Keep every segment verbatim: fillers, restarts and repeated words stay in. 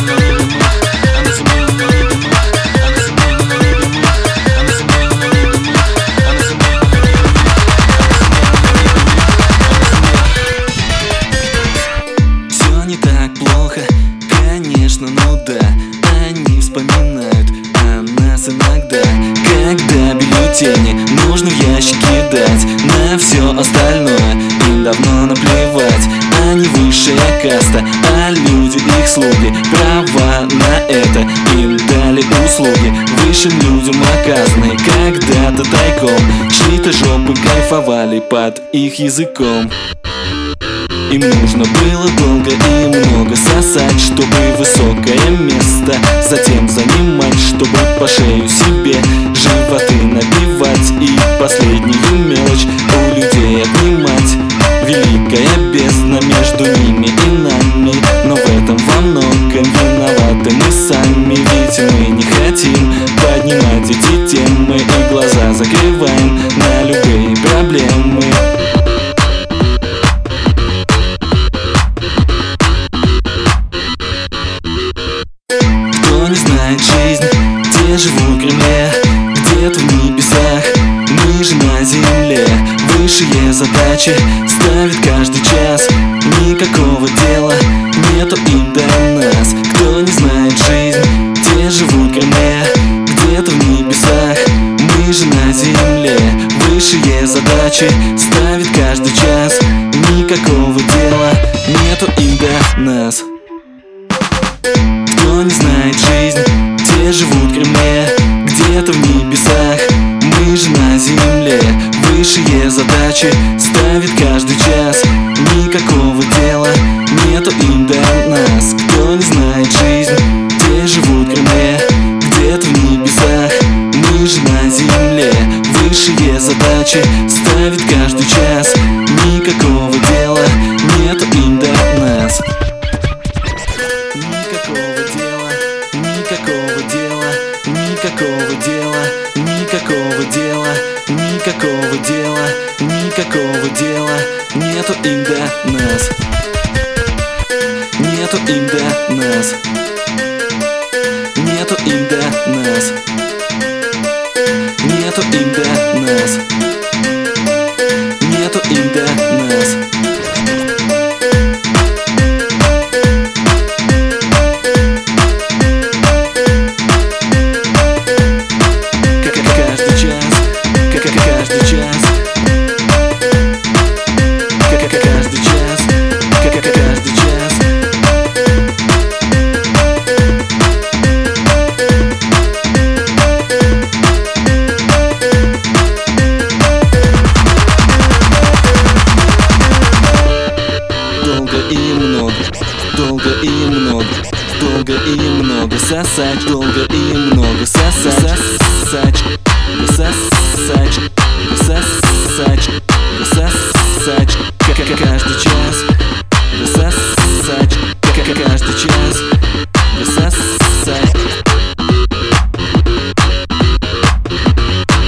Конечно, ну да, они вспоминают о нас иногда. Когда бюллетени нужно в ящик кидать, на все остальное им давно наплевать. Они высшая каста, а люди их слуги. Права на это им дали услуги. Высшим людям оказанные когда-то тайком чьи-то жопы кайфовали под их языком. Им нужно было долго и много сосать, чтобы высокое место затем занимать, чтобы по шею себе животы набивать и последнюю мелочь у людей отнимать. Великая бездна между ними и нами, но в этом во многом виноваты мы сами. Ведь мы не хотим поднимать эти темы и глаза закрываем на любые проблемы. Не знает жизнь, те живут в Кремле, где-то в небесах, мы же на земле. Высшие задачи ставит каждый час, никакого дела нету им до нас. Кто не знает жизнь, те живут в Кремле, где-то в небесах, мы же на земле. Высшие задачи ставит каждый час, никакого дела нету им до нас. Кто не знает жизнь, те живут в Кремле, где-то в небесах, мы же на земле. Высшие задачи ставит каждый час, никакого дела нету им до нас. Кто не знает жизнь, те живут в Кремле, где-то в небесах, мы же на земле. Высшие задачи ставит каждый час, никакого дела нету им до нас. Никакого дела, никакого дела, никакого дела, никакого дела, никакого дела, никакого дела нету им до нас. Нету им до нас. Нету им до нас. Нету им до нас. Нету им до нас. Долго и много, долго и много сосать, долго и много сосать, сосать, сосать, сосать, сосать, каждый час, сосать, каждый час, сосать.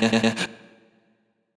yeah.